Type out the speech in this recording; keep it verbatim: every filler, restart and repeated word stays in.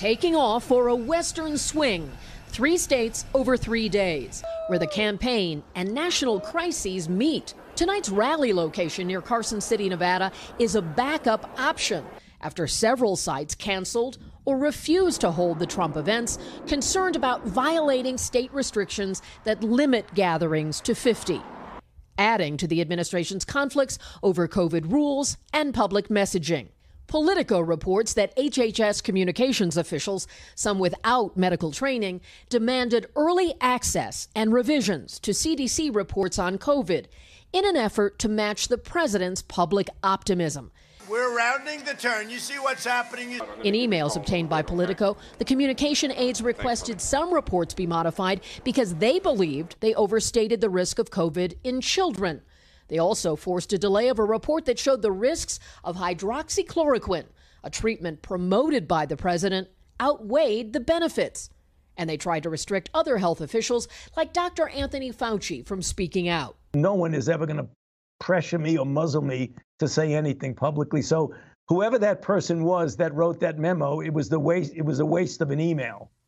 taking off for a western swing. Three states over three days, where the campaign and national crises meet. Tonight's rally location near Carson City, Nevada, is a backup option after several sites canceled or refused to hold the Trump events, concerned about violating state restrictions that limit gatherings to fifty. Adding to the administration's conflicts over COVID rules and public messaging. Politico reports that H H S communications officials, some without medical training, demanded early access and revisions to C D C reports on COVID in an effort to match the president's public optimism. We're rounding the turn. You see what's happening. In emails obtained by Politico, the communication aides requested some reports be modified because they believed they overstated the risk of COVID in children. They also forced a delay of a report that showed the risks of hydroxychloroquine, a treatment promoted by the president, outweighed the benefits. And they tried to restrict other health officials like Doctor Anthony Fauci from speaking out. No one is ever going to pressure me or muzzle me to say anything publicly. So whoever that person was that wrote that memo, it was the waste. It was a waste of an email.